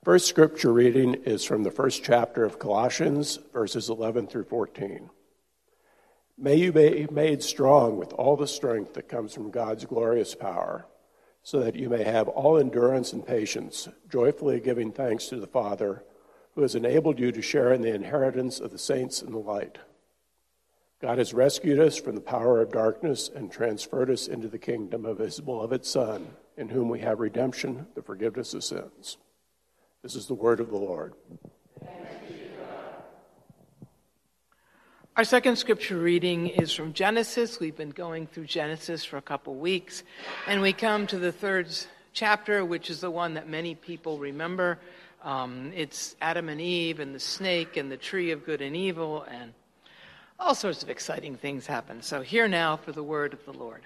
First scripture reading is from the first chapter of Colossians, verses 11 through 14. May you be made strong with all the strength that comes from God's glorious power, so that you may have all endurance and patience, joyfully giving thanks to the Father, who has enabled you to share in the inheritance of the saints in the light. God has rescued us from the power of darkness and transferred us into the kingdom of his beloved Son, in whom we have redemption, the forgiveness of sins. This is the word of the Lord. Our second scripture reading is from Genesis. We've been going through Genesis for a couple weeks, and we come to the third chapter, which is the one that many people remember. It's Adam and Eve and the snake and the tree of good and evil, and all sorts of exciting things happen. So hear now for the word of the Lord.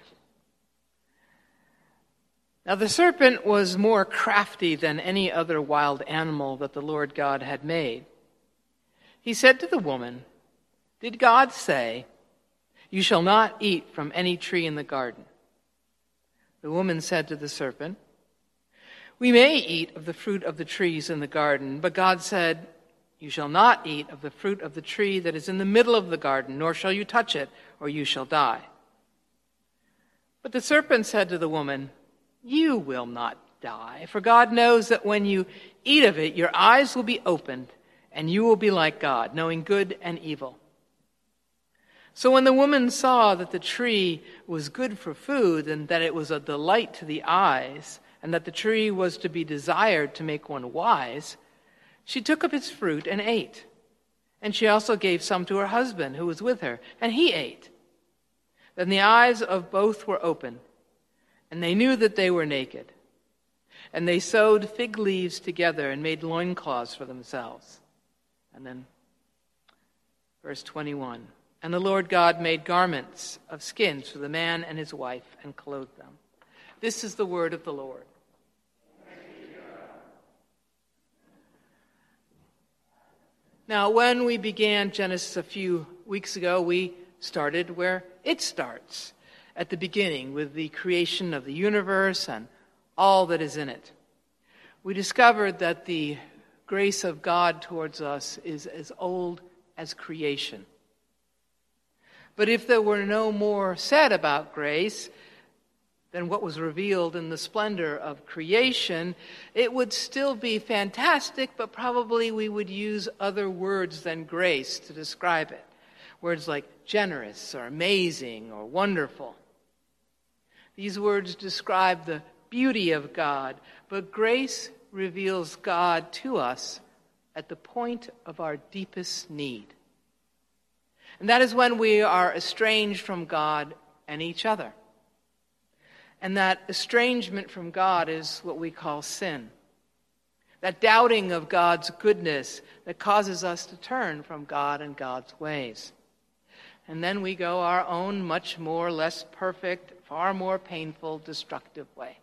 Now the serpent was more crafty than any other wild animal that the Lord God had made. He said to the woman, "Did God say, 'You shall not eat from any tree in the garden'?" The woman said to the serpent, "We may eat of the fruit of the trees in the garden, but God said, 'You shall not eat of the fruit of the tree that is in the middle of the garden, nor shall you touch it, or you shall die.' But the serpent said to the woman, 'You will not die, for God knows that when you eat of it, your eyes will be opened, and you will be like God, knowing good and evil.' So when the woman saw that the tree was good for food, and that it was a delight to the eyes, and that the tree was to be desired to make one wise, she took of its fruit and ate. And she also gave some to her husband who was with her, and he ate. Then the eyes of both were opened, and they knew that they were naked. And they sewed fig leaves together and made loincloths for themselves." And then verse 21. "And the Lord God made garments of skins for the man and his wife and clothed them." This is the word of the Lord. Now, when we began Genesis a few weeks ago, we started where it starts, at the beginning, with the creation of the universe and all that is in it. We discovered that the grace of God towards us is as old as creation. But if there were no more said about grace than what was revealed in the splendor of creation, it would still be fantastic, but probably we would use other words than grace to describe it. Words like generous or amazing or wonderful. These words describe the beauty of God, but grace reveals God to us at the point of our deepest need. And that is when we are estranged from God and each other. And that estrangement from God is what we call sin. That doubting of God's goodness that causes us to turn from God and God's ways. And then we go our own much more less perfect, far more painful, destructive way.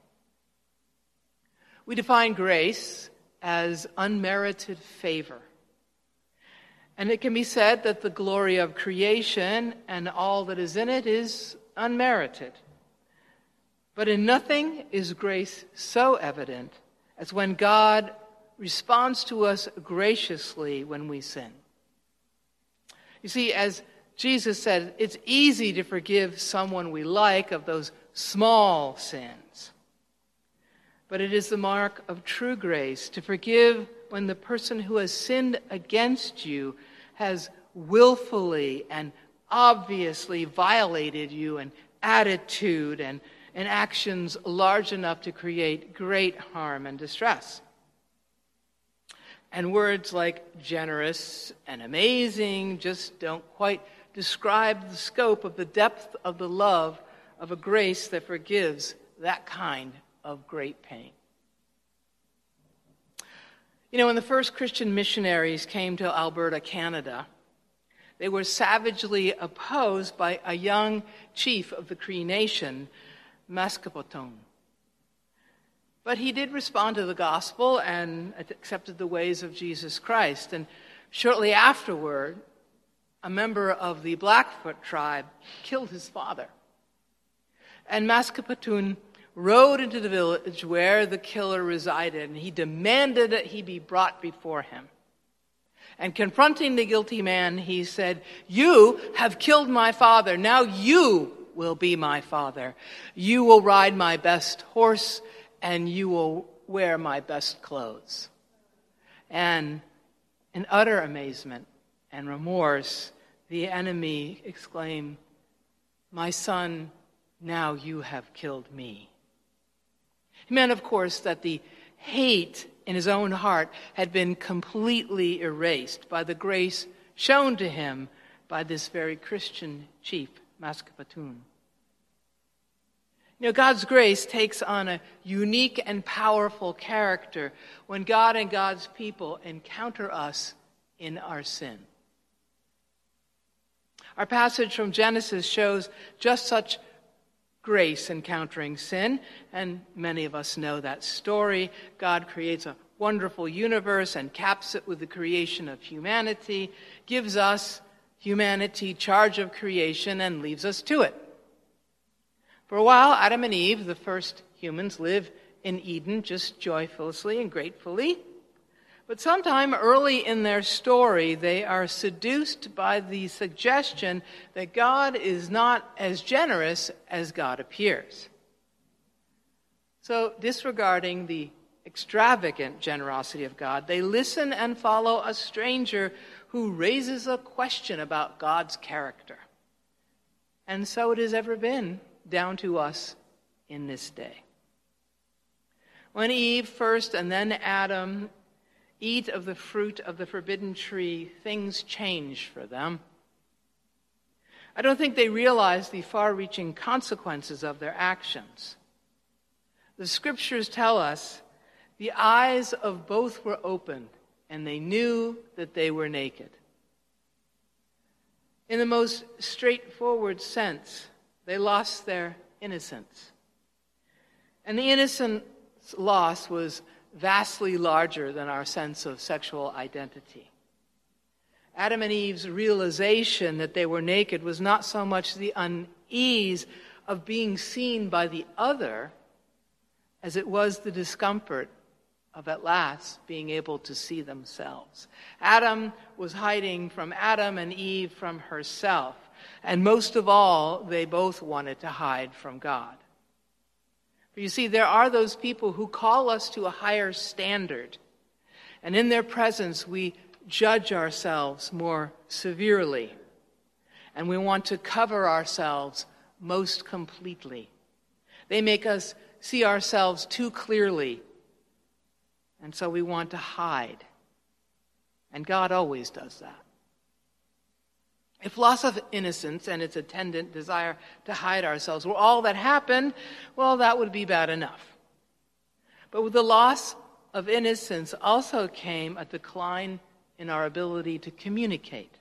We define grace as unmerited favor. And it can be said that the glory of creation and all that is in it is unmerited. But in nothing is grace so evident as when God responds to us graciously when we sin. You see, as Jesus said, it's easy to forgive someone we like of those small sins. But it is the mark of true grace to forgive when the person who has sinned against you has willfully and obviously violated you in attitude and actions large enough to create great harm and distress. And words like generous and amazing just don't quite describe the scope of the depth of the love of a grace that forgives that kind of great pain. You know, when the first Christian missionaries came to Alberta, Canada, they were savagely opposed by a young chief of the Cree Nation, Mascapotone. But he did respond to the gospel and accepted the ways of Jesus Christ. And shortly afterward, a member of the Blackfoot tribe killed his father. And Mascapotune rode into the village where the killer resided, and he demanded that he be brought before him. And confronting the guilty man, he said, "You have killed my father. Now you will be my father. You will ride my best horse, and you will wear my best clothes." And in utter amazement and remorse, the enemy exclaimed, "My son, now you have killed me." He meant, of course, that the hate in his own heart had been completely erased by the grace shown to him by this very Christian chief, Maskapatun. God's grace takes on a unique and powerful character when God and God's people encounter us in our sin. Our passage from Genesis shows just such grace encountering sin, and many of us know that story. God creates a wonderful universe and caps it with the creation of humanity, gives us, humanity, charge of creation, and leaves us to it. For a while, Adam and Eve, the first humans, live in Eden just joyfully and gratefully. But sometime early in their story, they are seduced by the suggestion that God is not as generous as God appears. So, disregarding the extravagant generosity of God, they listen and follow a stranger who raises a question about God's character. And so it has ever been down to us in this day. When Eve first and then Adam eat of the fruit of the forbidden tree, things change for them. I don't think they realize the far-reaching consequences of their actions. The scriptures tell us the eyes of both were opened, and they knew that they were naked. In the most straightforward sense, they lost their innocence. And the innocence loss was vastly larger than our sense of sexual identity. Adam and Eve's realization that they were naked was not so much the unease of being seen by the other as it was the discomfort of at last being able to see themselves. Adam was hiding from Adam and Eve from herself. And most of all, they both wanted to hide from God. For you see, there are those people who call us to a higher standard. And in their presence, we judge ourselves more severely. And we want to cover ourselves most completely. They make us see ourselves too clearly. And so we want to hide. And God always does that. If loss of innocence and its attendant desire to hide ourselves were all that happened, well, that would be bad enough. But with the loss of innocence also came a decline in our ability to communicate.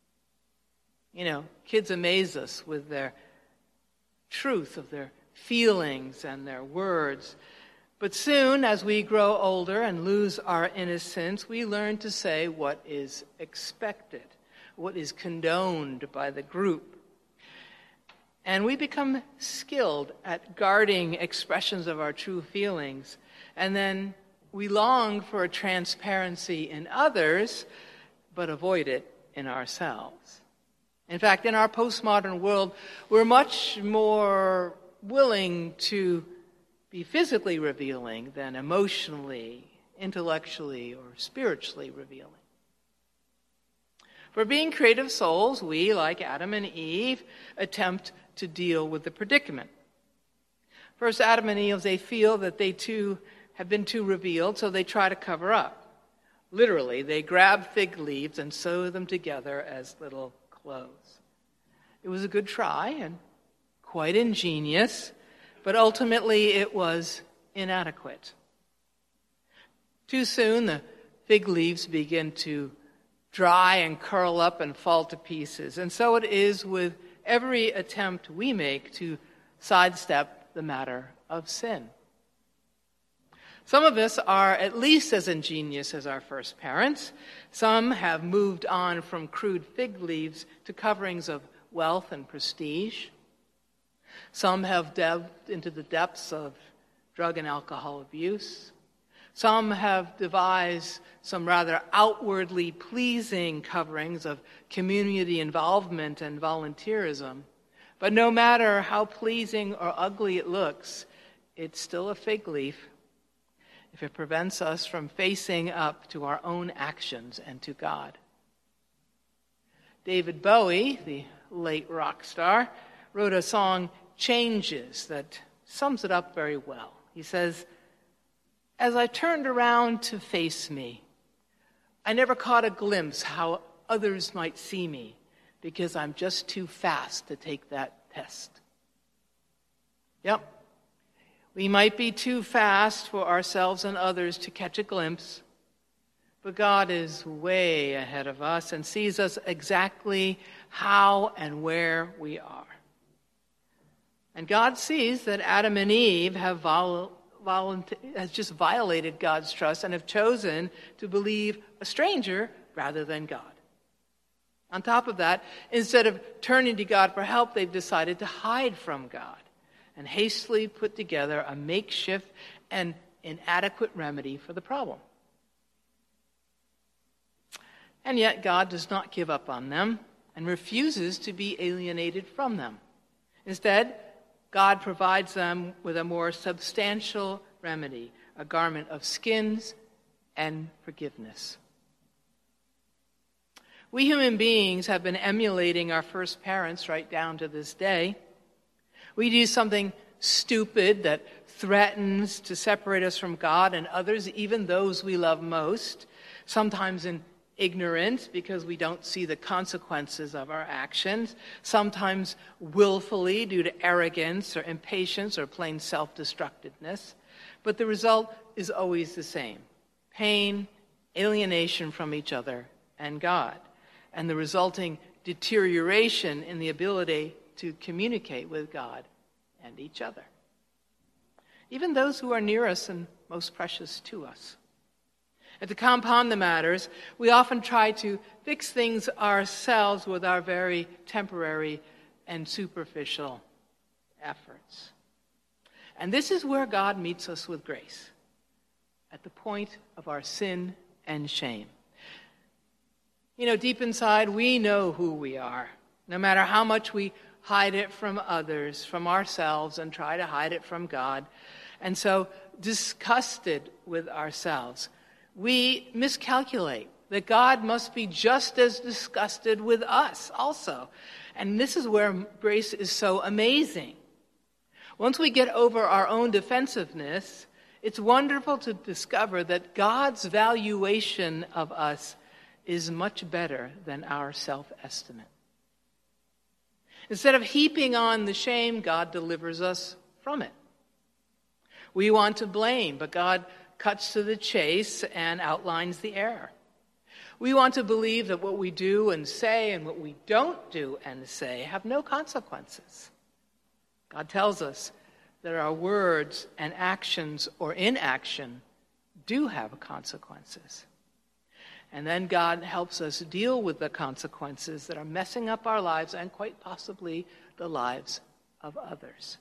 Kids amaze us with their truth of their feelings and their words. But soon, as we grow older and lose our innocence, we learn to say what is expected, what is condoned by the group. And we become skilled at guarding expressions of our true feelings. And then we long for a transparency in others, but avoid it in ourselves. In fact, in our postmodern world, we're much more willing to be physically revealing than emotionally, intellectually, or spiritually revealing. For being creative souls, we, like Adam and Eve, attempt to deal with the predicament. First, Adam and Eve, they feel that they too have been too revealed, so they try to cover up. Literally, they grab fig leaves and sew them together as little clothes. It was a good try and quite ingenious, but ultimately it was inadequate. Too soon, the fig leaves begin to dry and curl up and fall to pieces. And so it is with every attempt we make to sidestep the matter of sin. Some of us are at least as ingenious as our first parents. Some have moved on from crude fig leaves to coverings of wealth and prestige. Some have delved into the depths of drug and alcohol abuse. Some have devised some rather outwardly pleasing coverings of community involvement and volunteerism. But no matter how pleasing or ugly it looks, it's still a fig leaf if it prevents us from facing up to our own actions and to God. David Bowie, the late rock star, wrote a song, Changes, that sums it up very well. He says, "As I turned around to face me, I never caught a glimpse how others might see me because I'm just too fast to take that test." Yep. We might be too fast for ourselves and others to catch a glimpse, but God is way ahead of us and sees us exactly how and where we are. And God sees that Adam and Eve have just violated God's trust and have chosen to believe a stranger rather than God. On top of that, instead of turning to God for help, they've decided to hide from God and hastily put together a makeshift and inadequate remedy for the problem. And yet God does not give up on them and refuses to be alienated from them. Instead, God provides them with a more substantial remedy, a garment of skins and forgiveness. We human beings have been emulating our first parents right down to this day. We do something stupid that threatens to separate us from God and others, even those we love most, sometimes in ignorance because we don't see the consequences of our actions, sometimes willfully due to arrogance or impatience or plain self-destructiveness. But the result is always the same: pain, alienation from each other and God, and the resulting deterioration in the ability to communicate with God and each other, even those who are near us and most precious to us. And to compound the matters, we often try to fix things ourselves with our very temporary and superficial efforts. And this is where God meets us with grace, at the point of our sin and shame. You know, deep inside, we know who we are, no matter how much we hide it from others, from ourselves, and try to hide it from God. And so, disgusted with ourselves, we miscalculate that God must be just as disgusted with us also. And this is where grace is so amazing. Once we get over our own defensiveness, it's wonderful to discover that God's valuation of us is much better than our self-estimate. Instead of heaping on the shame, God delivers us from it. We want to blame, but God cuts to the chase and outlines the error. We want to believe that what we do and say and what we don't do and say have no consequences. God tells us that our words and actions or inaction do have consequences. And then God helps us deal with the consequences that are messing up our lives and quite possibly the lives of others.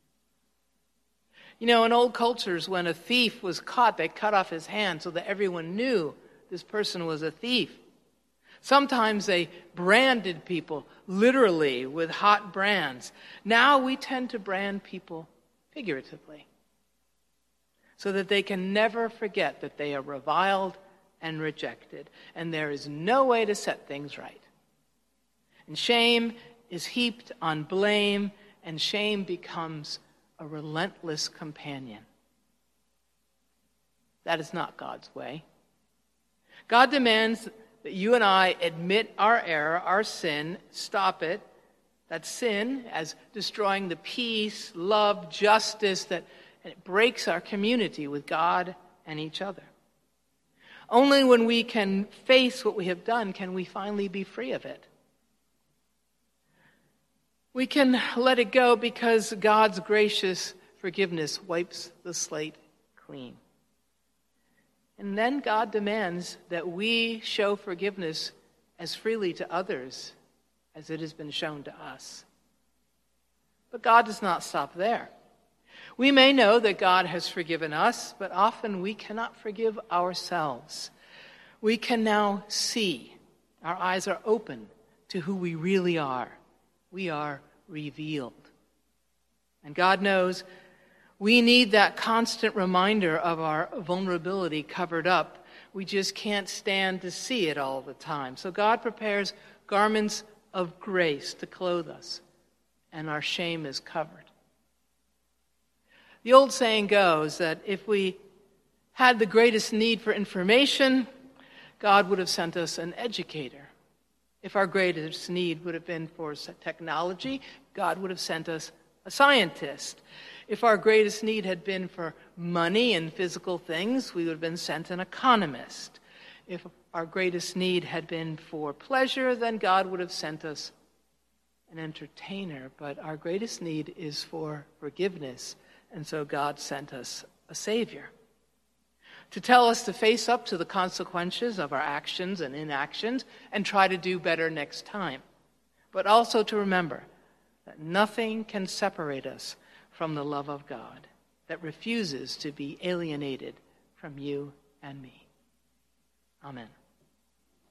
You know, in old cultures, when a thief was caught, they cut off his hand so that everyone knew this person was a thief. Sometimes they branded people literally with hot brands. Now we tend to brand people figuratively so that they can never forget that they are reviled and rejected, and there is no way to set things right. And shame is heaped on blame, and shame becomes a relentless companion. That is not God's way. God demands that you and I admit our error, our sin, stop it. That sin as destroying the peace, love, justice that it breaks our community with God and each other. Only when we can face what we have done can we finally be free of it. We can let it go because God's gracious forgiveness wipes the slate clean. And then God demands that we show forgiveness as freely to others as it has been shown to us. But God does not stop there. We may know that God has forgiven us, but often we cannot forgive ourselves. We can now see. Our eyes are open to who we really are. We are revealed. And God knows we need that constant reminder of our vulnerability covered up. We just can't stand to see it all the time. So God prepares garments of grace to clothe us, and our shame is covered. The old saying goes that if we had the greatest need for information, God would have sent us an educator. If our greatest need would have been for technology, God would have sent us a scientist. If our greatest need had been for money and physical things, we would have been sent an economist. If our greatest need had been for pleasure, then God would have sent us an entertainer. But our greatest need is for forgiveness, and so God sent us a Savior to tell us to face up to the consequences of our actions and inactions and try to do better next time. But also to remember that nothing can separate us from the love of God that refuses to be alienated from you and me. Amen.